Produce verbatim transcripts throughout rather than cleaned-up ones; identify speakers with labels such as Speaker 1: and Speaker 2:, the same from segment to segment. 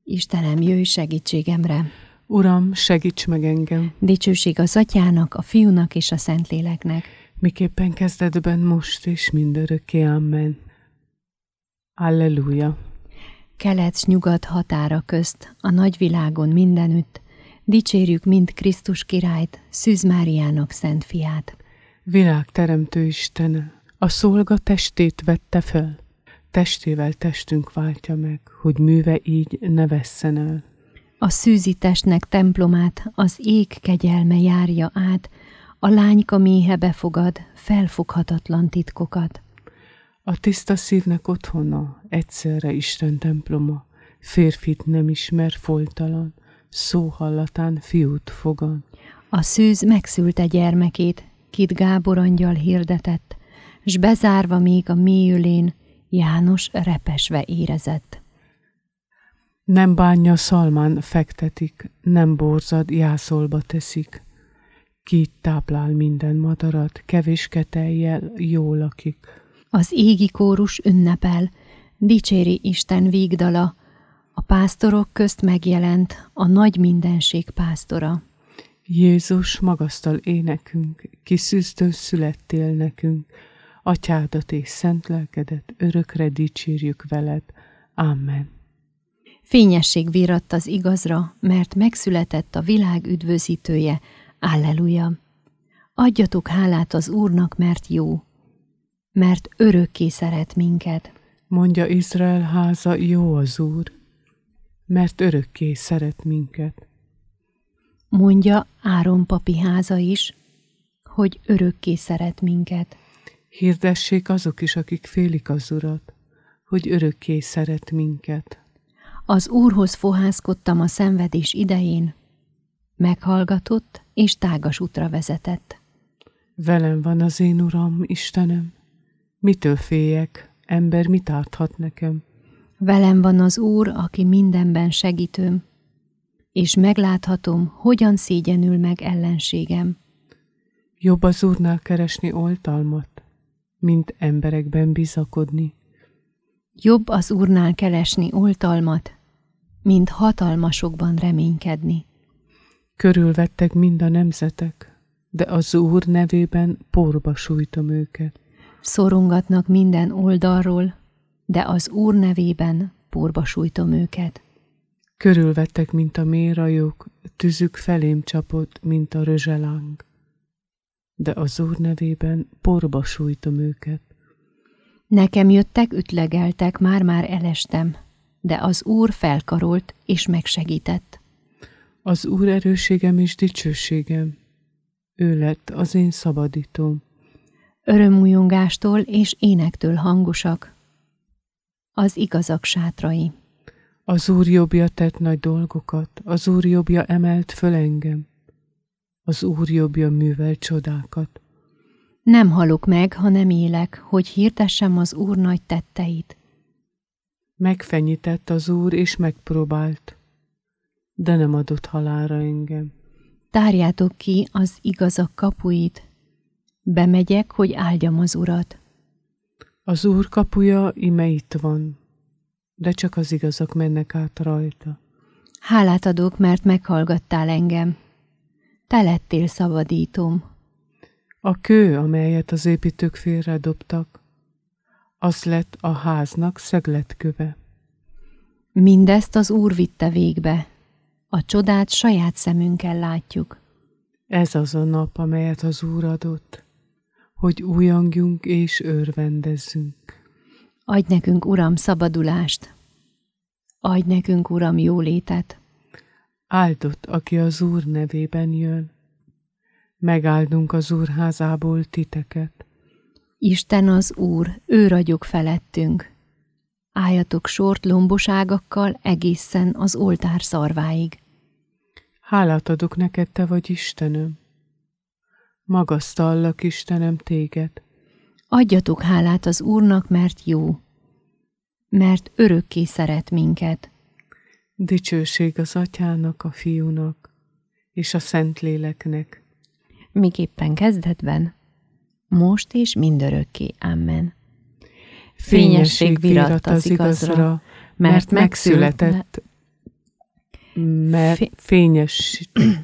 Speaker 1: Istenem, jöjj segítségemre!
Speaker 2: Uram, segíts meg engem!
Speaker 1: Dicsőség az Atyának, a Fiúnak és a Szentléleknek.
Speaker 2: Miképpen kezdetben, most és mindörökké. Amen. Alleluja!
Speaker 1: Kelet s nyugat határa közt, a nagyvilágon mindenütt, dicsérjük mind Krisztus királyt, Szűz Máriának szent fiát.
Speaker 2: Világteremtő Istene, a szolga testét vette fel, testével testünk váltja meg, hogy műve így ne vesszen el.
Speaker 1: A szűzi testnek templomát az ég kegyelme járja át, a lányka méhe befogad felfoghatatlan titkokat.
Speaker 2: A tiszta szívnek otthona, egyszerre Isten temploma, férfit nem ismer foltalan, szó hallatán fiút fogad.
Speaker 1: A szűz megszülte gyermekét, kit Gábor angyal hirdetett, s bezárva még a mélyülén János repesve érezett.
Speaker 2: Nem bánja szalmán fektetik, nem borzad jászolba teszik. Ki táplál minden madarat, kevés ketellyel jól lakik.
Speaker 1: Az égi kórus ünnepel, dicséri Isten vígdala, a pásztorok közt megjelent a nagy mindenség pásztora.
Speaker 2: Jézus, magasztal énekünk, ki szűztől születtél nekünk, Atyádat és szent lelkedet örökre dicsérjük veled. Amen.
Speaker 1: Fényesség virradt az igazra, mert megszületett a világ üdvözítője. Alleluja! Adjatok hálát az Úrnak, mert jó, mert örökké szeret minket.
Speaker 2: Mondja Izrael háza, jó az Úr, mert örökké szeret minket.
Speaker 1: Mondja Áron papi háza is, hogy örökké szeret minket.
Speaker 2: Hirdessék azok is, akik félik az Urat, hogy örökké szeret minket.
Speaker 1: Az Úrhoz fohászkodtam a szenvedés idején, meghallgatott és tágas útra vezetett.
Speaker 2: Velem van az én Uram, Istenem, mitől féljek, ember mit árthat nekem?
Speaker 1: Velem van az Úr, aki mindenben segítőm, és megláthatom, hogyan szégyenül meg ellenségem.
Speaker 2: Jobb az Úrnál keresni oltalmat, mint emberekben bizakodni.
Speaker 1: Jobb az Úrnál keresni oltalmat, mint hatalmasokban reménykedni.
Speaker 2: Körülvettek mind a nemzetek, de az Úr nevében porba sújtom őket.
Speaker 1: Szorongatnak minden oldalról, de az Úr nevében porba sújtom őket.
Speaker 2: Körülvettek, mint a méhrajók, tüzük felém csapott, mint a rözseláng, de az Úr nevében porba sújtom őket.
Speaker 1: Nekem jöttek, ütlegeltek, már-már elestem, de az Úr felkarolt és megsegített.
Speaker 2: Az Úr erőségem és dicsőségem, ő lett az én szabadítóm.
Speaker 1: Örömújongástól és énektől hangosak az igazak sátrai.
Speaker 2: Az Úr jobbja tett nagy dolgokat, az Úr jobbja emelt föl engem, az Úr jobbja művel csodákat.
Speaker 1: Nem halok meg, ha nem élek, hogy hirdessem az Úr nagy tetteit.
Speaker 2: Megfenyített az Úr és megpróbált, de nem adott halálra engem.
Speaker 1: Tárjátok ki az igazak kapuit, bemegyek, hogy áldjam az Urat.
Speaker 2: Az Úr kapuja ime itt van, de csak az igazak mennek át rajta.
Speaker 1: Hálát adok, mert meghallgattál engem. Te lettél szabadítóm.
Speaker 2: A kő, amelyet az építők félredobtak, az lett a háznak szegletköve.
Speaker 1: Mindezt az Úr vitte végbe. A csodát saját szemünkkel látjuk.
Speaker 2: Ez az a nap, amelyet az Úr adott, hogy újongjunk és örvendezzünk.
Speaker 1: Adj nekünk, Uram, szabadulást. Adj nekünk, Uram, jólétet.
Speaker 2: Áldott, aki az Úr nevében jön. Megáldunk az Úr házából titeket.
Speaker 1: Isten az Úr, ő ragyog felettünk. Álljatok sort lombos ágakkal egészen az oltár szarváig.
Speaker 2: Hálát adok neked, te vagy Istenem. Magasztallak, Istenem, téged.
Speaker 1: Adjatok hálát az Úrnak, mert jó, mert örökké szeret minket.
Speaker 2: Dicsőség az Atyának, a Fiúnak és a Szentléleknek.
Speaker 1: Miképpen kezdetben, most és mindörökké. Amen.
Speaker 2: Fényesség virradt az igazra, mert megszületett mert fényes,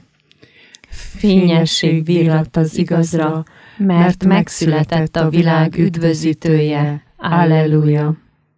Speaker 1: fényesség virradt az igazra, mert megszületett a világ üdvözítője. Alleluja!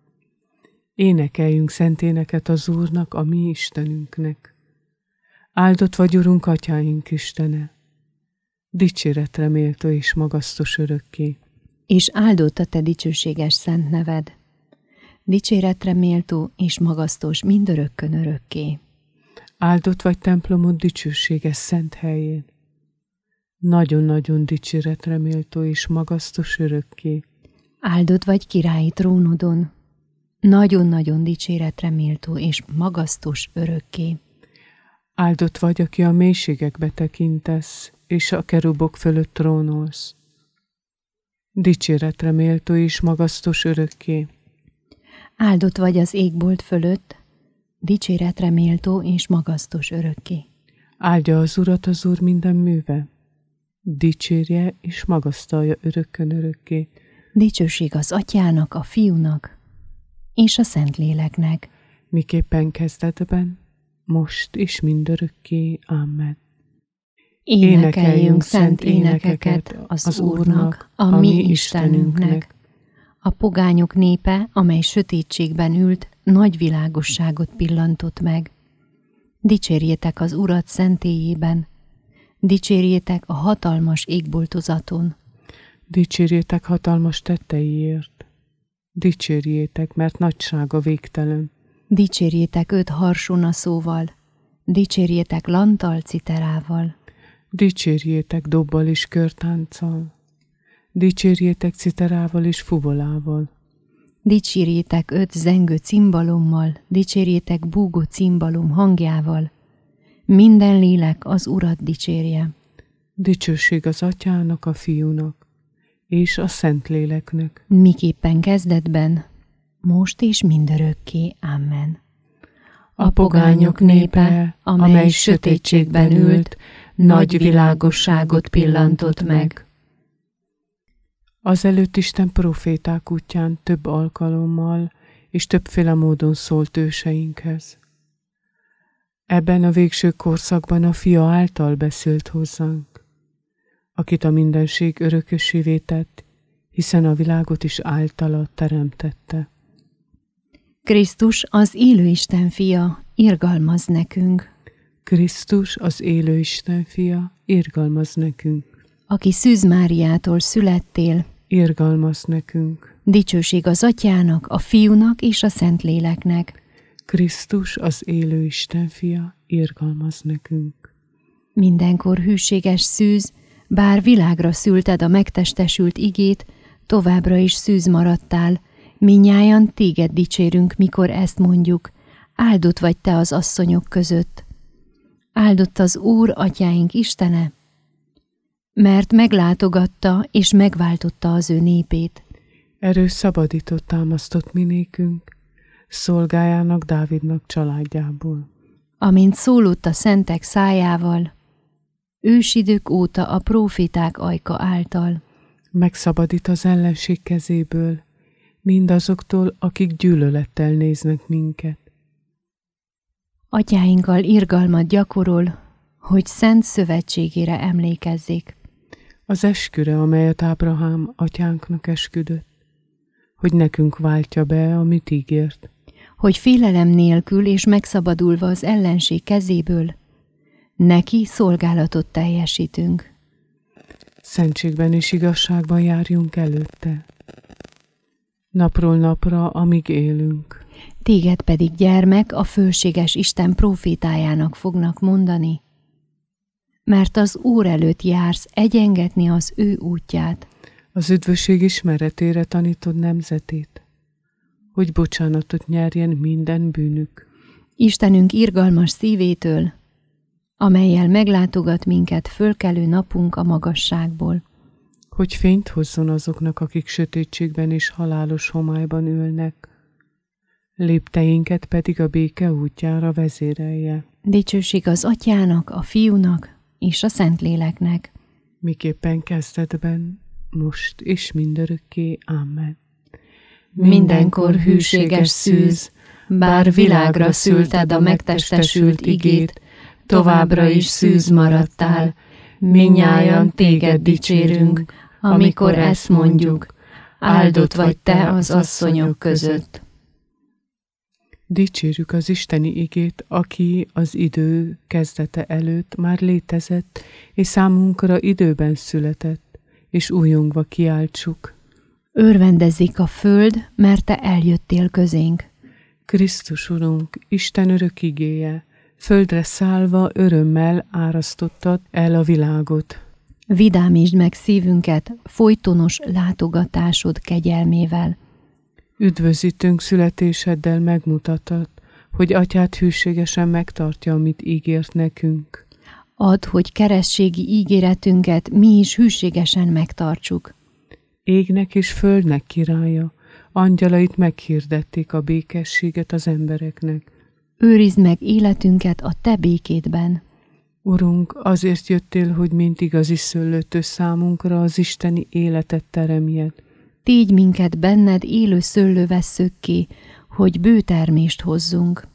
Speaker 2: Énekeljünk szent éneket az Úrnak, a mi Istenünknek. Áldott vagy, Urunk, atyáink Istene, dicséretre méltó és magasztos örökké.
Speaker 1: És áldott a te dicsőséges szent neved, dicséretre méltó és magasztos mindörökkön örökké.
Speaker 2: Áldott vagy templomod dicsőséges szent helyén, nagyon-nagyon dicséretre méltó és magasztos örökké.
Speaker 1: Áldott vagy királyi trónodon, nagyon-nagyon dicséretre méltó és magasztos örökké.
Speaker 2: Áldott vagy, aki a mélységekbe tekintesz, és a kerubok fölött trónolsz, dicséretre méltó és magasztos örökké.
Speaker 1: Áldott vagy az égbolt fölött, dicséretre méltó és magasztos örökké.
Speaker 2: Áldja az Urat az Úr minden műve, dicsérje és magasztalja örökkön örökké.
Speaker 1: Dicsőség az Atyának, a Fiúnak és a Szentléleknek.
Speaker 2: Miképpen kezdetben, most és mindörökké. Amen.
Speaker 1: Énekeljünk szent énekeket az, az Úrnak, a, a mi Istenünknek. A pogányok népe, amely sötétségben ült, nagy világosságot pillantott meg. Dicsérjétek az Urat szentélyében, dicsérjétek a hatalmas égboltozaton.
Speaker 2: Dicsérjétek hatalmas tetteiért, dicsérjétek, mert nagysága végtelen.
Speaker 1: Dicsérjétek őt harsona szóval, dicsérjétek lantal citerával.
Speaker 2: Dicsérjétek dobbal és körtánccal, dicsérjétek citerával és fuvolával.
Speaker 1: Dicsérjétek őt zengő cimbalommal, dicsérjétek búgó cimbalom hangjával. Minden lélek az Urat dicsérje.
Speaker 2: Dicsőség az Atyának, a Fiúnak és a Szentléleknek.
Speaker 1: Miképpen kezdetben, most és mindörökké. Amen.
Speaker 2: A pogányok népe, amely sötétségben ült, nagy világosságot pillantott meg. Azelőtt Isten proféták útján több alkalommal és többféle módon szólt őseinkhez. Ebben a végső korszakban a Fia által beszélt hozzánk, akit a mindenség örökösévé tett, hiszen a világot is általa teremtette.
Speaker 1: Krisztus, az élő Isten fia, irgalmaz nekünk.
Speaker 2: Krisztus, az élő Isten fia, irgalmaz nekünk.
Speaker 1: Aki Szűz Máriától születtél,
Speaker 2: irgalmaz nekünk.
Speaker 1: Dicsőség az Atyának, a Fiúnak és a Szentléleknek.
Speaker 2: Krisztus, az élő Isten fia, irgalmaz nekünk.
Speaker 1: Mindenkor hűséges Szűz, bár világra szülted a megtestesült igét, továbbra is szűz maradtál, mindnyájan téged dicsérünk, mikor ezt mondjuk, áldott vagy te az asszonyok között. Áldott az Úr, atyáink Istene, mert meglátogatta és megváltotta az ő népét.
Speaker 2: Erő szabadított, támasztott minékünk, szolgájának, Dávidnak családjából.
Speaker 1: Amint szólott a szentek szájával, ősidők óta a próféták ajka által.
Speaker 2: Megszabadít az ellenség kezéből, mindazoktól, akik gyűlölettel néznek minket.
Speaker 1: Atyáinkkal irgalmat gyakorol, hogy szent szövetségére emlékezzék.
Speaker 2: Az esküre, amelyet Ábrahám atyánknak esküdött, hogy nekünk váltja be, amit ígért.
Speaker 1: Hogy félelem nélkül és megszabadulva az ellenség kezéből, neki szolgálatot teljesítünk.
Speaker 2: Szentségben és igazságban járjunk előtte, napról napra, amíg élünk.
Speaker 1: Téged pedig, gyermek, a fölséges Isten prófétájának fognak mondani, mert az Úr előtt jársz egyengetni az ő útját.
Speaker 2: Az üdvösség ismeretére tanítod nemzetét, hogy bocsánatot nyerjen minden bűnük.
Speaker 1: Istenünk irgalmas szívétől, amellyel meglátogat minket fölkelő napunk a magasságból.
Speaker 2: Hogy fényt hozzon azoknak, akik sötétségben és halálos homályban ülnek, lépteinket pedig a béke útjára vezérelje.
Speaker 1: Dicsőség az Atyának, a Fiúnak és a Szentléleknek.
Speaker 2: Miképpen kezdetben, most és mindörökké. Amen.
Speaker 1: Mindenkor hűséges Szűz, bár világra szülted a megtestesült igét, továbbra is szűz maradtál, minnyájan téged dicsérünk, amikor ezt mondjuk, áldott vagy te az asszonyok között.
Speaker 2: Dicsérjük az isteni igét, aki az idő kezdete előtt már létezett, és számunkra időben született, és újongva kiáltsuk.
Speaker 1: Örvendezik a föld, mert te eljöttél közénk.
Speaker 2: Krisztus Urunk, Isten örök igéje, földre szállva örömmel árasztottad el a világot.
Speaker 1: Vidámítsd meg szívünket folytonos látogatásod kegyelmével.
Speaker 2: Üdvözítőnk születéseddel megmutatod, hogy atyád hűségesen megtartja, amit ígért nekünk.
Speaker 1: Add, hogy keresztségi ígéretünket mi is hűségesen megtartsuk.
Speaker 2: Égnek és földnek királya, angyalait meghirdették a békességet az embereknek.
Speaker 1: Őrizd meg életünket a te békédben.
Speaker 2: Urunk, azért jöttél, hogy mint igazi szőlőtős számunkra az isteni életet teremjed.
Speaker 1: Tégy minket benned élő szőlővesszőkké, hogy bőtermést hozzunk.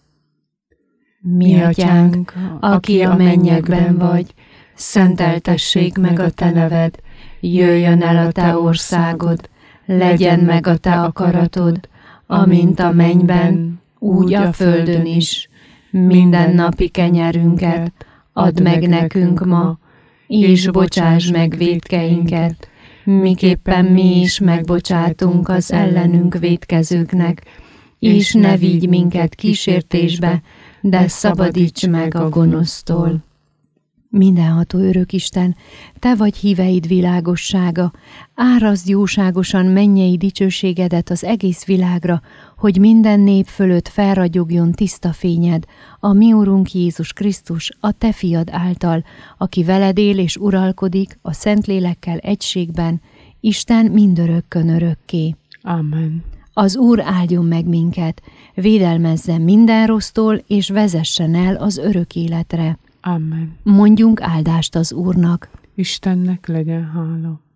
Speaker 1: Mi atyánk, aki a mennyekben vagy, szenteltessék meg a te neved, jöjjön el a te országod, legyen meg a te akaratod, amint a mennyben, úgy a földön is. Minden napi kenyerünket add meg nekünk ma, és bocsáss meg vétkeinket, miképpen mi is megbocsátunk az ellenünk vétkezőknek, és ne vigy minket kísértésbe, de szabadíts meg a gonosztól. Mindenható örök Isten, te vagy híveid világossága, árazd jóságosan mennyei dicsőségedet az egész világra, hogy minden nép fölött felragyogjon tiszta fényed, a mi Urunk Jézus Krisztus, a te fiad által, aki veled él és uralkodik a Szentlélekkel egységben, Isten mindörökkön örökké.
Speaker 2: Amen.
Speaker 1: Az Úr áldjon meg minket, védelmezzen minden rossztól, és vezessen el az örök életre.
Speaker 2: Amen.
Speaker 1: Mondjunk áldást az Úrnak.
Speaker 2: Istennek legyen hála.